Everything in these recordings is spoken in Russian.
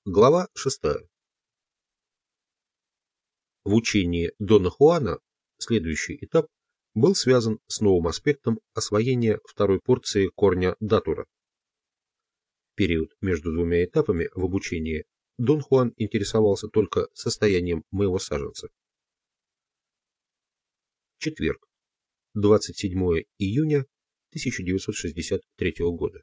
Глава 6. В учении Дона Хуана следующий этап был связан с новым аспектом освоения второй порции корня датура. Период между двумя этапами в обучении Дон Хуан интересовался только состоянием моего саженца. Четверг, 27 июня 1963 года.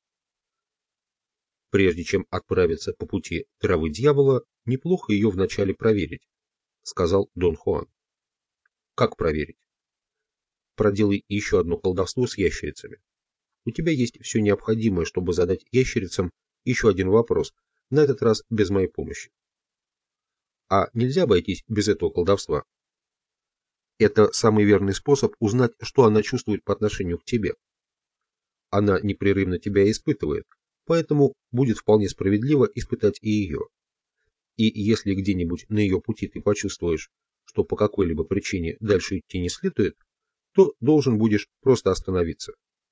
Прежде чем отправиться по пути травы дьявола, неплохо ее вначале проверить, сказал Дон Хуан. Как проверить? Проделай еще одно колдовство с ящерицами. У тебя есть все необходимое, чтобы задать ящерицам еще один вопрос, на этот раз без моей помощи. А нельзя обойтись без этого колдовства? Это самый верный способ узнать, что она чувствует по отношению к тебе. Она непрерывно тебя испытывает, поэтому будет вполне справедливо испытать и ее. И если где-нибудь на ее пути ты почувствуешь, что по какой-либо причине дальше идти не следует, то должен будешь просто остановиться.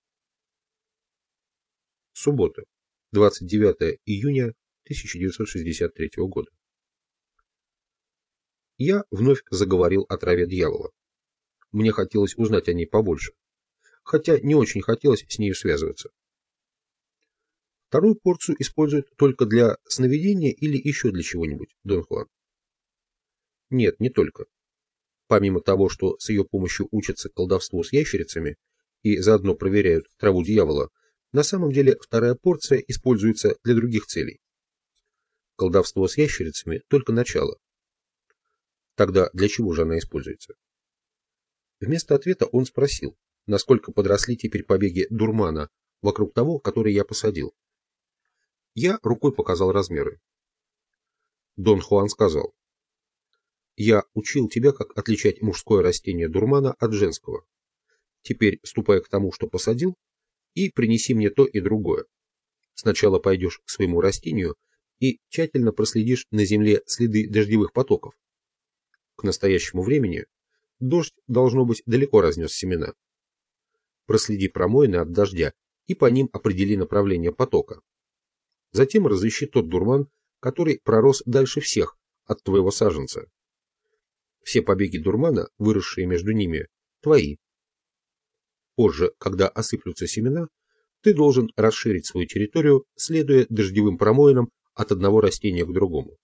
Суббота, 29 июня 1963 года. Я вновь заговорил о траве дьявола. Мне хотелось узнать о ней побольше, хотя не очень хотелось с нею связываться. Вторую порцию используют только для сновидения или еще для чего-нибудь, Дон Хуан? Нет, не только. Помимо того, что с ее помощью учатся колдовству с ящерицами и заодно проверяют траву дьявола, на самом деле вторая порция используется для других целей. Колдовство с ящерицами только начало. Тогда для чего же она используется? Вместо ответа он спросил, насколько подросли теперь побеги дурмана вокруг того, который я посадил. Я рукой показал размеры. Дон Хуан сказал: «Я учил тебя, как отличать мужское растение дурмана от женского. Теперь ступай к тому, что посадил, и принеси мне то и другое. Сначала пойдешь к своему растению и тщательно проследишь на земле следы дождевых потоков. К настоящему времени дождь, должно быть, далеко разнес семена. Проследи промоины от дождя и по ним определи направление потока. Затем разыщи тот дурман, который пророс дальше всех от твоего саженца. Все побеги дурмана, выросшие между ними, твои. Позже, когда осыплются семена, ты должен расширить свою территорию, следуя дождевым промоинам от одного растения к другому».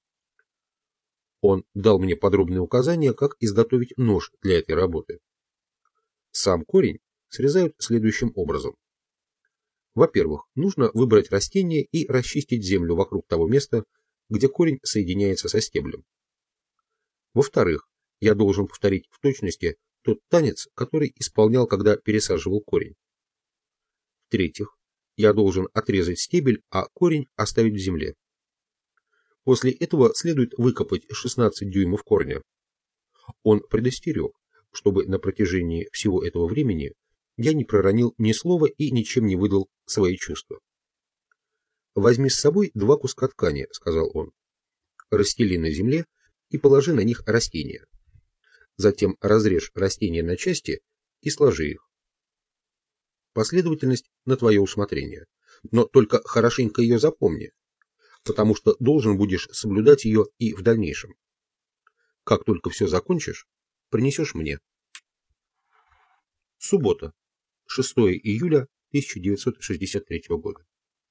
Он дал мне подробные указания, как изготовить нож для этой работы. Сам корень срезают следующим образом. Во-первых, нужно выбрать растение и расчистить землю вокруг того места, где корень соединяется со стеблем. Во-вторых, я должен повторить в точности тот танец, который исполнял, когда пересаживал корень. В-третьих, я должен отрезать стебель, а корень оставить в земле. После этого следует выкопать 16 дюймов корня. Он предостерег, чтобы на протяжении всего этого времени я не проронил ни слова и ничем не выдал свои чувства. «Возьми с собой 2 куска ткани», — сказал он. «Расстели на земле и положи на них растения. Затем разрежь растения на части и сложи их. Последовательность на твое усмотрение, но только хорошенько ее запомни, потому что должен будешь соблюдать ее и в дальнейшем. Как только все закончишь, принесешь мне». Суббота, 6 июля 1963 года.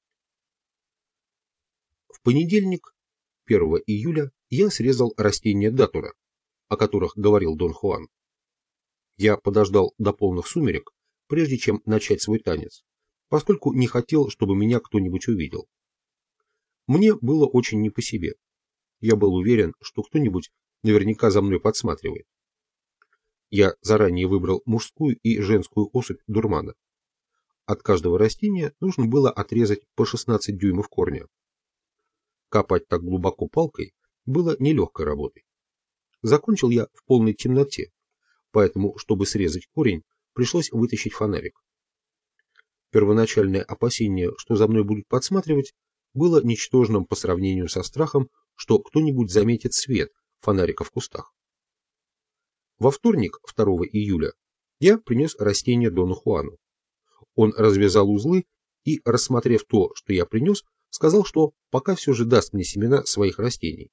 В понедельник, 1 июля, я срезал растения датура, о которых говорил Дон Хуан. Я подождал до полных сумерек, прежде чем начать свой танец, поскольку не хотел, чтобы меня кто-нибудь увидел. Мне было очень не по себе. Я был уверен, что кто-нибудь наверняка за мной подсматривает. Я заранее выбрал мужскую и женскую особь дурмана. От каждого растения нужно было отрезать по 16 дюймов корня. Копать так глубоко палкой было нелегкой работой. Закончил я в полной темноте, поэтому, чтобы срезать корень, пришлось вытащить фонарик. Первоначальное опасение, что за мной будут подсматривать, было ничтожным по сравнению со страхом, что кто-нибудь заметит свет фонарика в кустах. Во вторник, 2 июля, я принес растение Дону Хуану. Он развязал узлы и, рассмотрев то, что я принес, сказал, что пока все же даст мне семена своих растений.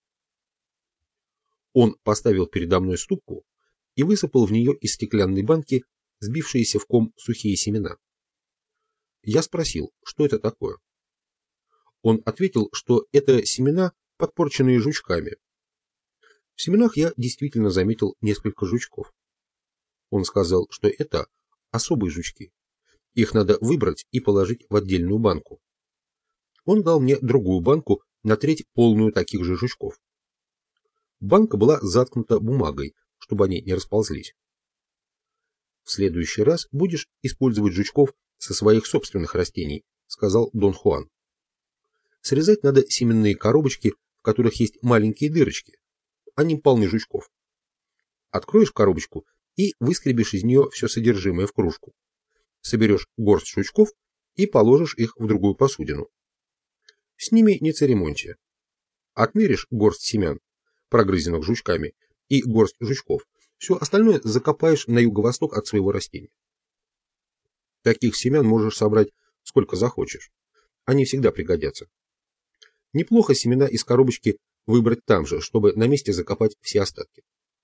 Он поставил передо мной ступку и высыпал в нее из стеклянной банки сбившиеся в ком сухие семена. Я спросил, что это такое. Он ответил, что это семена, подпорченные жучками. В семенах я действительно заметил несколько жучков. Он сказал, что это особые жучки. Их надо выбрать и положить в отдельную банку. Он дал мне другую банку, на треть полную таких же жучков. Банка была заткнута бумагой, чтобы они не расползлись. В следующий раз будешь использовать жучков со своих собственных растений, сказал Дон Хуан. Срезать надо семенные коробочки, в которых есть маленькие дырочки. Они полны жучков. Откроешь коробочку и выскребешь из нее все содержимое в кружку. Соберешь горсть жучков и положишь их в другую посудину. С ними не церемонься. Отмеришь горсть семян, прогрызенных жучками, и горсть жучков. Все остальное закопаешь на юго-восток от своего растения. Таких семян можешь собрать сколько захочешь. Они всегда пригодятся. Неплохо семена из коробочки выбрать там же, чтобы на месте закопать все остатки.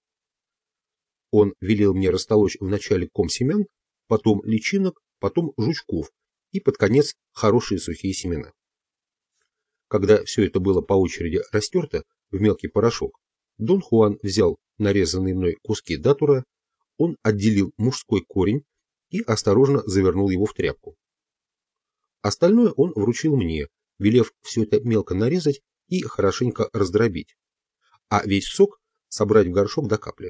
Он велел мне растолочь вначале ком семян, потом личинок, потом жучков и под конец хорошие сухие семена. Когда все это было по очереди растерто в мелкий порошок, Дон Хуан взял нарезанные мной куски датура, он отделил мужской корень и осторожно завернул его в тряпку. Остальное он вручил мне, велев все это мелко нарезать и хорошенько раздробить, а весь сок собрать в горшок до капли.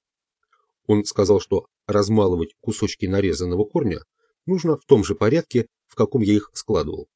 Он сказал, что размалывать кусочки нарезанного корня нужно в том же порядке, в каком я их складывал.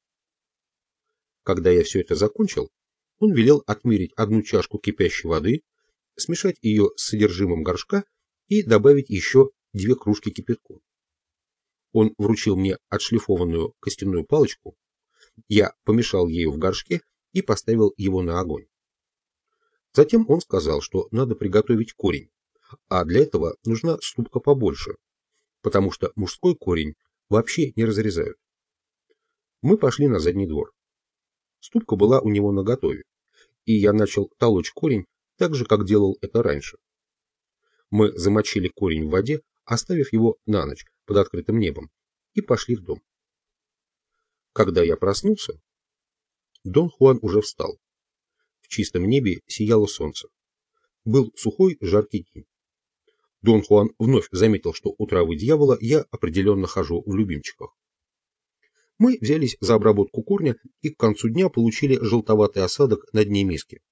Когда я все это закончил, он велел отмерить 1 чашку кипящей воды, смешать ее с содержимым горшка и добавить еще 2 кружки кипятку. Он вручил мне отшлифованную костяную палочку, я помешал ею в горшке и поставил его на огонь. Затем он сказал, что надо приготовить корень, а для этого нужна ступка побольше, потому что мужской корень вообще не разрезают. Мы пошли на задний двор. Ступка была у него наготове, и я начал толочь корень так же, как делал это раньше. Мы замочили корень в воде, оставив его на ночь под открытым небом, и пошли в дом. Когда я проснулся, Дон Хуан уже встал. В чистом небе сияло солнце. Был сухой, жаркий день. Дон Хуан вновь заметил, что у травы дьявола я определенно хожу в любимчиках. Мы взялись за обработку корня и к концу дня получили желтоватый осадок на дне миски.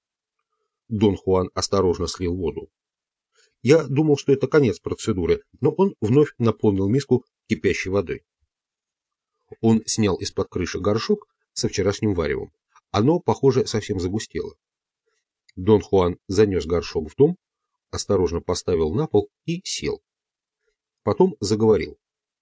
Дон Хуан осторожно слил воду. Я думал, что это конец процедуры, но он вновь наполнил миску кипящей водой. Он снял из-под крыши горшок со вчерашним варевом. Оно, похоже, совсем загустело. Дон Хуан занес горшок в дом, осторожно поставил на пол и сел. Потом заговорил.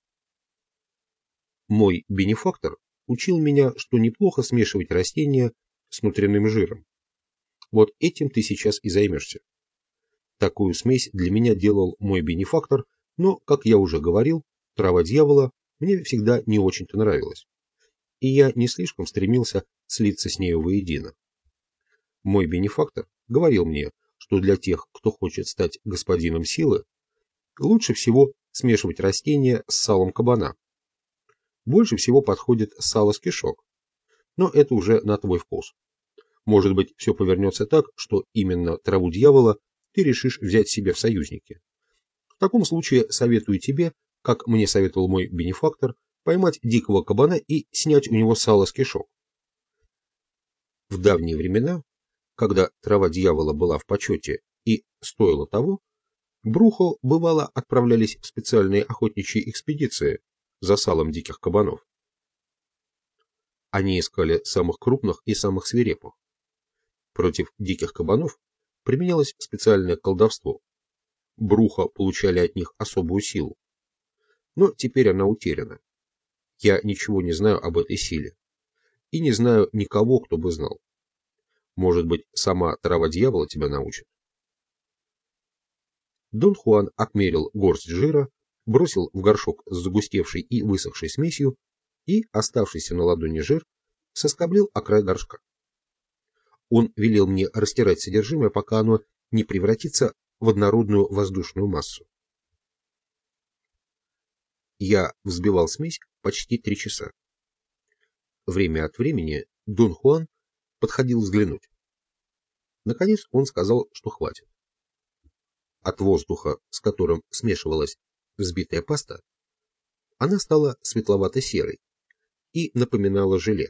Мой бенефактор учил меня, что неплохо смешивать растения с внутренним жиром. Вот этим ты сейчас и займешься. Такую смесь для меня делал мой бенефактор, но, как я уже говорил, трава дьявола мне всегда не очень-то нравилась, и я не слишком стремился слиться с нею воедино. Мой бенефактор говорил мне, что для тех, кто хочет стать господином силы, лучше всего смешивать растения с салом кабана. Больше всего подходит сало с кишок, но это уже на твой вкус. Может быть, все повернется так, что именно траву дьявола ты решишь взять себе в союзники. В таком случае советую тебе, как мне советовал мой бенефактор, поймать дикого кабана и снять у него сало с кишок. В давние времена, когда трава дьявола была в почете и стоила того, Брухо бывало отправлялись в специальные охотничьи экспедиции за салом диких кабанов. Они искали самых крупных и самых свирепых. Против диких кабанов применялось специальное колдовство. Брухо получали от них особую силу. Но теперь она утеряна. Я ничего не знаю об этой силе. И не знаю никого, кто бы знал. Может быть, сама трава дьявола тебя научит. Дон Хуан отмерил горсть жира, бросил в горшок с загустевшей и высохшей смесью, и оставшийся на ладони жир соскоблил о край горшка. Он велел мне растирать содержимое, пока оно не превратится в однородную воздушную массу. Я взбивал смесь почти 3 часа. Время от времени Дон Хуан подходил взглянуть. Наконец он сказал, что хватит. От воздуха, с которым смешивалась взбитая паста, она стала светловато-серой и напоминала желе.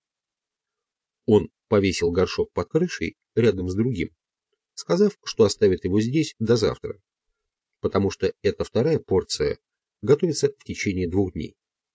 Он повесил горшок под крышей рядом с другим, сказав, что оставит его здесь до завтра, потому что эта вторая порция готовится в течение 2 дней.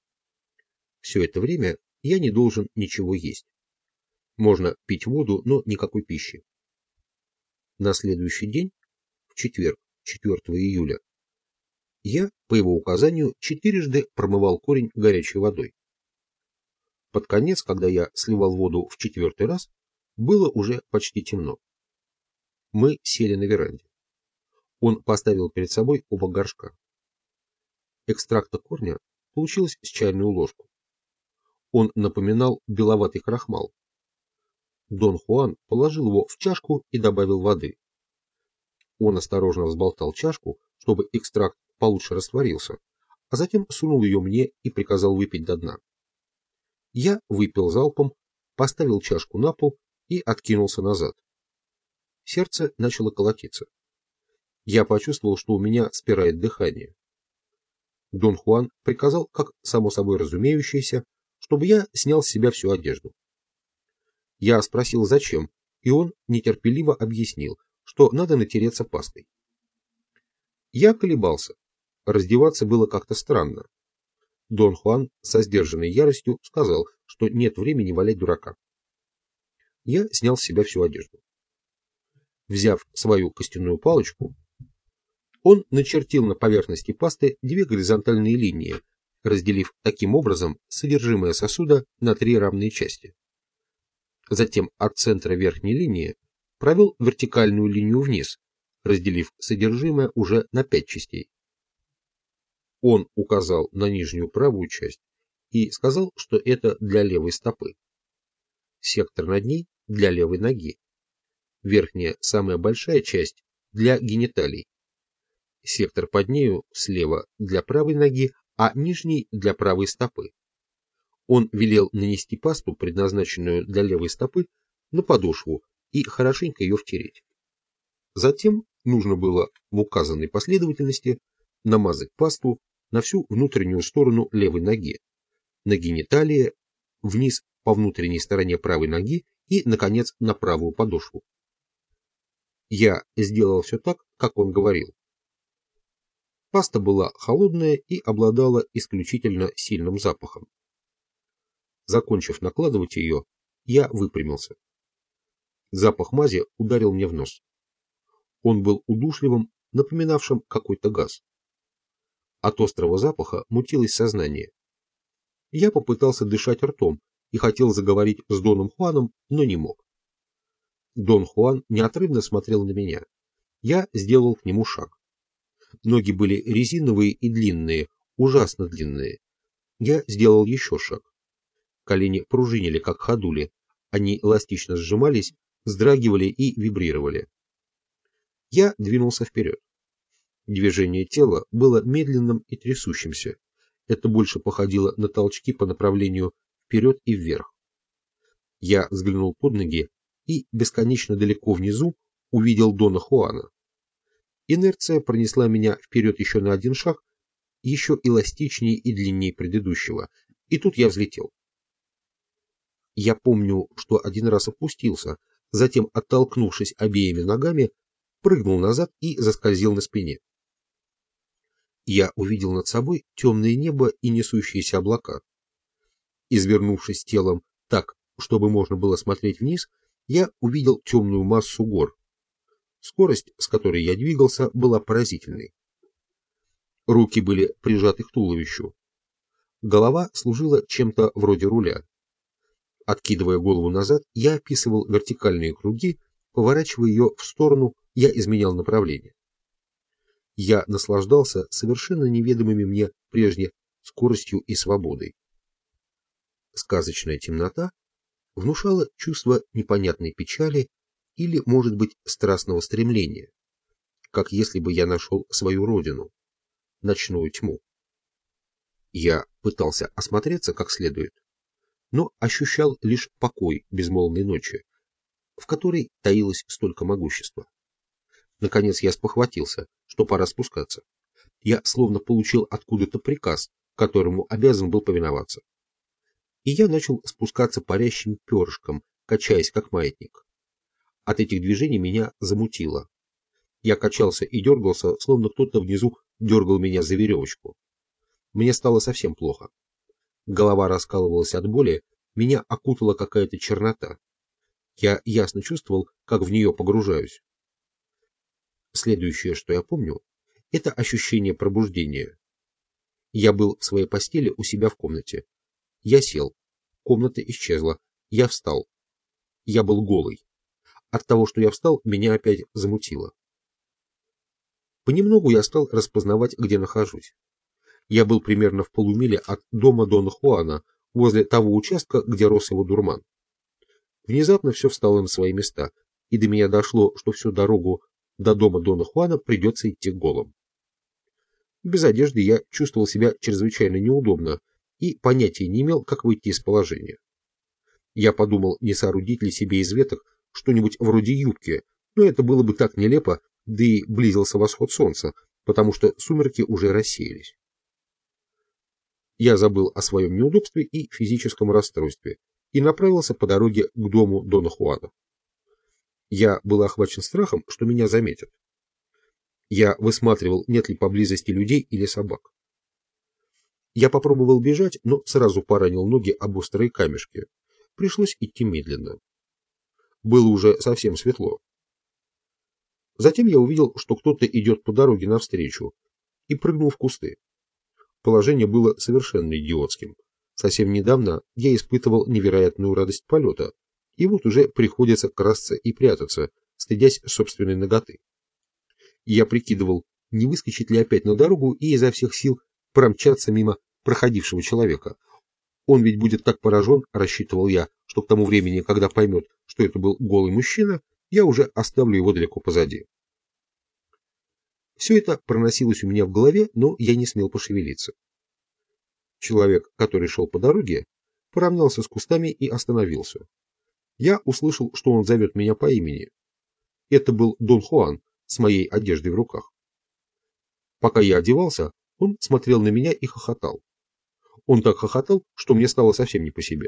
Все это время я не должен ничего есть. Можно пить воду, но никакой пищи. На следующий день, в четверг, 4 июля, я, по его указанию, 4 промывал корень горячей водой. Под конец, когда я сливал воду в 4-й раз, было уже почти темно. Мы сели на веранде. Он поставил перед собой оба горшка. Экстракта корня получилось с чайную ложку. Он напоминал беловатый крахмал. Дон Хуан положил его в чашку и добавил воды. Он осторожно взболтал чашку, чтобы экстракт получше растворился, а затем сунул ее мне и приказал выпить до дна. Я выпил залпом, поставил чашку на пол и откинулся назад. Сердце начало колотиться. Я почувствовал, что у меня спирает дыхание. Дон Хуан приказал, как само собой разумеющееся, чтобы я снял с себя всю одежду. Я спросил, зачем, и он нетерпеливо объяснил, что надо натереться пастой. Я колебался. Раздеваться было как-то странно. Дон Хуан со сдержанной яростью сказал, что нет времени валять дурака. Я снял с себя всю одежду. Взяв свою костяную палочку, он начертил на поверхности пасты 2 горизонтальные линии, разделив таким образом содержимое сосуда на 3 равные части. Затем от центра верхней линии провел вертикальную линию вниз, разделив содержимое уже на 5 частей. Он указал на нижнюю правую часть и сказал, что это для левой стопы. Сектор над ней для левой ноги. Верхняя, самая большая часть для гениталий. Сектор под нею слева для правой ноги, а нижний для правой стопы. Он велел нанести пасту, предназначенную для левой стопы, на подошву и хорошенько ее втереть. Затем нужно было в указанной последовательности намазать пасту на всю внутреннюю сторону левой ноги, на гениталии, вниз по внутренней стороне правой ноги и, наконец, на правую подошву. Я сделал все так, как он говорил. Паста была холодная и обладала исключительно сильным запахом. Закончив накладывать ее, я выпрямился. Запах мази ударил мне в нос. Он был удушливым, напоминавшим какой-то газ. От острого запаха мутилось сознание. Я попытался дышать ртом и хотел заговорить с Доном Хуаном, но не мог. Дон Хуан неотрывно смотрел на меня. Я сделал к нему шаг. Ноги были резиновые и длинные, ужасно длинные. Я сделал еще шаг. Колени пружинили, как ходули. Они эластично сжимались, вздрагивали и вибрировали. Я двинулся вперед. Движение тела было медленным и трясущимся. Это больше походило на толчки по направлению вперед и вверх. Я взглянул под ноги и бесконечно далеко внизу увидел Дона Хуана. Инерция пронесла меня вперед еще на 1 шаг, еще эластичнее и длиннее предыдущего, и тут я взлетел. Я помню, что 1 раз опустился, затем, оттолкнувшись обеими ногами, прыгнул назад и заскользил на спине. Я увидел над собой темное небо и несущиеся облака. Извернувшись телом так, чтобы можно было смотреть вниз, я увидел темную массу гор. Скорость, с которой я двигался, была поразительной. Руки были прижаты к туловищу. Голова служила чем-то вроде руля. Откидывая голову назад, я описывал вертикальные круги, поворачивая ее в сторону, я изменял направление. Я наслаждался совершенно неведомыми мне прежде скоростью и свободой. Сказочная темнота внушало чувство непонятной печали или, может быть, страстного стремления, как если бы я нашел свою родину, ночную тьму. Я пытался осмотреться как следует, но ощущал лишь покой безмолвной ночи, в которой таилось столько могущества. Наконец я спохватился, что пора спускаться. Я словно получил откуда-то приказ, которому обязан был повиноваться. И я начал спускаться парящим перышком, качаясь как маятник. От этих движений меня замутило. Я качался и дергался, словно кто-то внизу дергал меня за веревочку. Мне стало совсем плохо. Голова раскалывалась от боли, меня окутала какая-то чернота. Я ясно чувствовал, как в нее погружаюсь. Следующее, что я помню, это ощущение пробуждения. Я был в своей постели у себя в комнате. Я сел. Комната исчезла. Я встал. Я был голый. От того, что я встал, меня опять замутило. Понемногу я стал распознавать, где нахожусь. Я был примерно в полумиле от дома Дона Хуана, возле того участка, где рос его дурман. Внезапно все встало на свои места, и до меня дошло, что всю дорогу до дома Дона Хуана придется идти голым. Без одежды я чувствовал себя чрезвычайно неудобно и понятия не имел, как выйти из положения. Я подумал, не соорудить ли себе из веток что-нибудь вроде юбки, но это было бы так нелепо, да и близился восход солнца, потому что сумерки уже рассеялись. Я забыл о своем неудобстве и физическом расстройстве и направился по дороге к дому Дона Хуана. Я был охвачен страхом, что меня заметят. Я высматривал, нет ли поблизости людей или собак. Я попробовал бежать, но сразу поранил ноги об острые камешки. Пришлось идти медленно. Было уже совсем светло. Затем я увидел, что кто-то идет по дороге навстречу, и прыгнул в кусты. Положение было совершенно идиотским. Совсем недавно я испытывал невероятную радость полета, и вот уже приходится красться и прятаться, стыдясь собственной наготы. Я прикидывал, не выскочить ли опять на дорогу и изо всех сил промчаться мимо проходившего человека. Он ведь будет так поражен, рассчитывал я, что к тому времени, когда поймет, что это был голый мужчина, я уже оставлю его далеко позади. Все это проносилось у меня в голове, но я не смел пошевелиться. Человек, который шел по дороге, поравнялся с кустами и остановился. Я услышал, что он зовет меня по имени. Это был Дон Хуан с моей одеждой в руках. Пока я одевался, он смотрел на меня и хохотал. Он так хохотал, что мне стало совсем не по себе.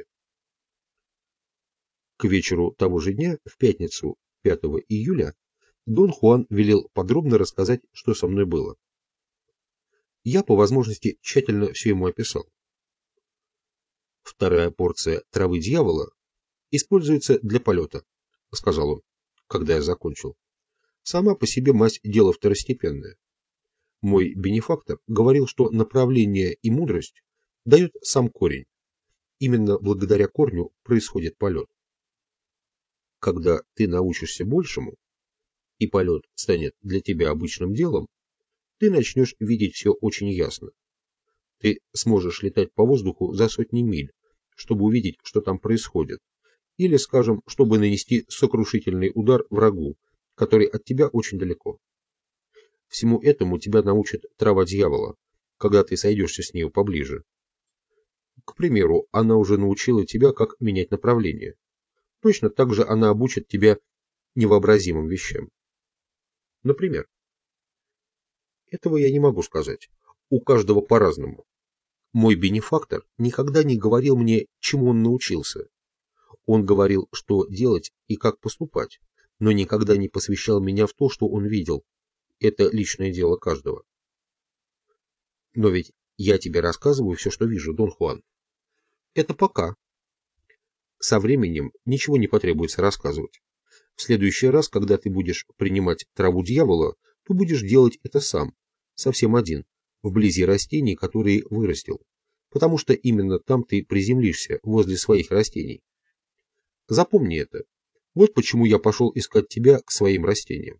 К вечеру того же дня, в пятницу, 5 июля, Дон Хуан велел подробно рассказать, что со мной было. Я, по возможности, тщательно все ему описал. «Вторая порция травы дьявола используется для полета», — сказал он, когда я закончил. «Сама по себе мазь — дело второстепенное. Мой бенефактор говорил, что направление и мудрость дает сам корень. Именно благодаря корню происходит полет. Когда ты научишься большему, и полет станет для тебя обычным делом, ты начнешь видеть все очень ясно. Ты сможешь летать по воздуху за сотни миль, чтобы увидеть, что там происходит, или, скажем, чтобы нанести сокрушительный удар врагу, который от тебя очень далеко. Всему этому тебя научит трава дьявола, когда ты сойдешься с нею поближе. К примеру, она уже научила тебя, как менять направление. Точно так же она обучит тебя невообразимым вещам. Например, этого я не могу сказать. У каждого по-разному. Мой бенефактор никогда не говорил мне, чему он научился. Он говорил, что делать и как поступать, но никогда не посвящал меня в то, что он видел. Это личное дело каждого. Но ведь я тебе рассказываю все, что вижу, Дон Хуан. Это пока. Со временем ничего не потребуется рассказывать. В следующий раз, когда ты будешь принимать траву дьявола, то будешь делать это сам, совсем один, вблизи растений, которые вырастил, потому что именно там ты приземлишься, возле своих растений. Запомни это. Вот почему я пошел искать тебя к своим растениям.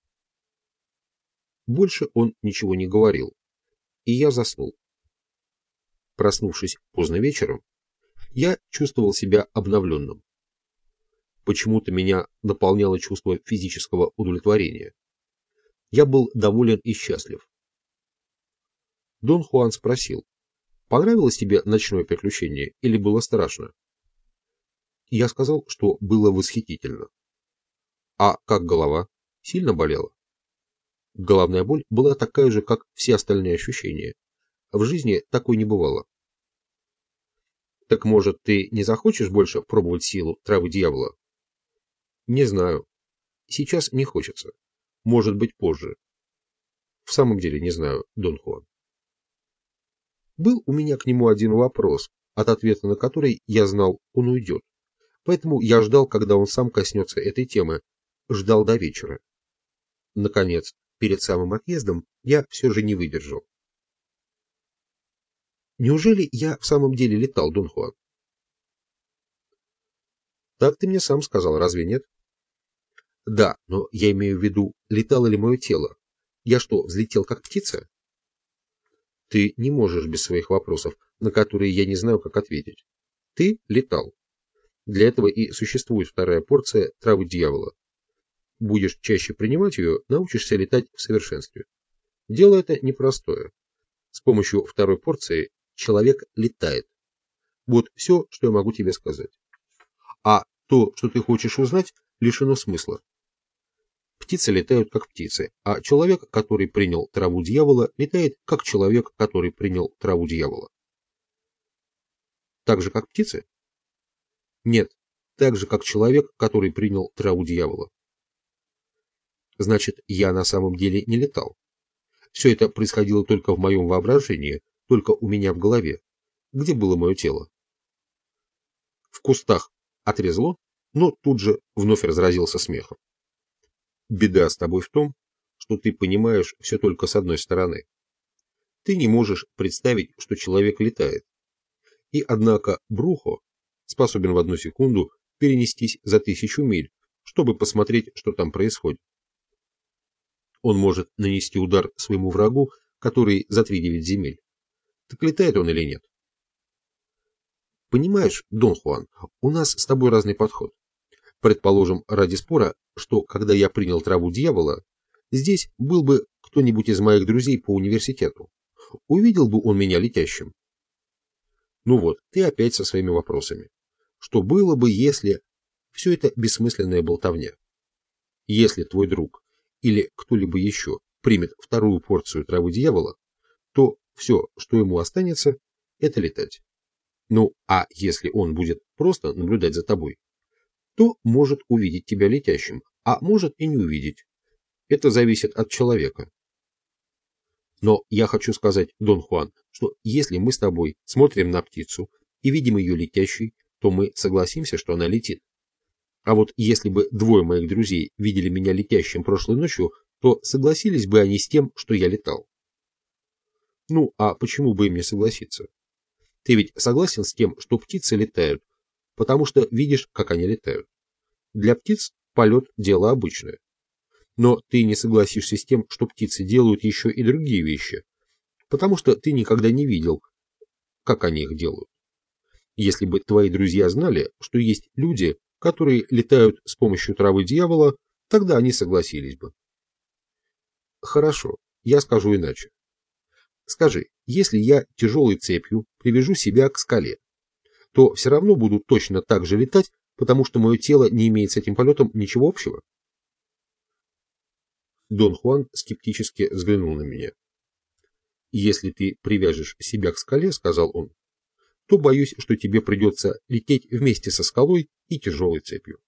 Больше он ничего не говорил, и я заснул. Проснувшись поздно вечером, я чувствовал себя обновленным. почему-то меня наполняло чувство физического удовлетворения. Я был доволен и счастлив. Дон Хуан спросил: «Понравилось тебе ночное приключение или было страшно?» Я сказал, что было восхитительно. «А как голова? Сильно болела?» Головная боль была такая же, как все остальные ощущения. В жизни такой не бывало. «Так, может, ты не захочешь больше пробовать силу травы дьявола?» «Не знаю. Сейчас не хочется. Может быть, позже. В самом деле не знаю, Дон Хуан». Был у меня к нему один вопрос, от ответа на который я знал, он уйдет. Поэтому я ждал, когда он сам коснется этой темы. Ждал до вечера. Наконец, перед самым отъездом, я все же не выдержал. «Неужели я в самом деле летал, Дон Хуан?» «Так ты мне сам сказал, разве нет?» «Да, но я имею в виду, летало ли мое тело. Я что, взлетел как птица?» «Ты не можешь без своих вопросов, на которые я не знаю, как ответить. Ты летал. Для этого и существует вторая порция травы дьявола. Будешь чаще принимать ее, научишься летать в совершенстве. Дело это непростое. С помощью второй порции человек летает. Вот все, что я могу тебе сказать. А то, что ты хочешь узнать, лишено смысла. Птицы летают как птицы, а человек, который принял траву дьявола, летает как человек, который принял траву дьявола. Так же, как птицы? Нет, так же, как человек, который принял траву дьявола. Значит, я на самом деле не летал. Все это происходило только в моем воображении, только у меня в голове. Где было мое тело? В кустах отрезало, но тут же вновь разразился смехом. Беда с тобой в том, что ты понимаешь все только с одной стороны. Ты не можешь представить, что человек летает. И однако Брухо способен в одну секунду перенестись за 1000 миль, чтобы посмотреть, что там происходит. Он может нанести удар своему врагу, который за 3-9 земель. Так летает он или нет? Понимаешь, Дон Хуан, у нас с тобой разный подход. Предположим, ради спора, что когда я принял траву дьявола, здесь был бы кто-нибудь из моих друзей по университету. Увидел бы он меня летящим. Ну вот, ты опять со своими вопросами. Что было бы, если... Все это бессмысленная болтовня. Если твой друг или кто-либо еще примет вторую порцию травы дьявола, то все, что ему останется, это летать. Ну, а если он будет просто наблюдать за тобой, то может увидеть тебя летящим, а может и не увидеть. Это зависит от человека. Но я хочу сказать, Дон Хуан, что если мы с тобой смотрим на птицу и видим ее летящей, то мы согласимся, что она летит. А вот если бы 2 моих друзей видели меня летящим прошлой ночью, то согласились бы они с тем, что я летал. Ну, а почему бы им не согласиться? Ты ведь согласен с тем, что птицы летают, потому что видишь, как они летают. Для птиц полет – дело обычное. Но ты не согласишься с тем, что птицы делают еще и другие вещи, потому что ты никогда не видел, как они их делают. Если бы твои друзья знали, что есть люди, которые летают с помощью травы дьявола, тогда они согласились бы. Хорошо, я скажу иначе. Скажи, если я тяжелой цепью привяжу себя к скале, то все равно буду точно так же летать, потому что мое тело не имеет с этим полетом ничего общего? Дон Хуан скептически взглянул на меня. «Если ты привяжешь себя к скале, — сказал он, — то боюсь, что тебе придется лететь вместе со скалой и тяжелой цепью».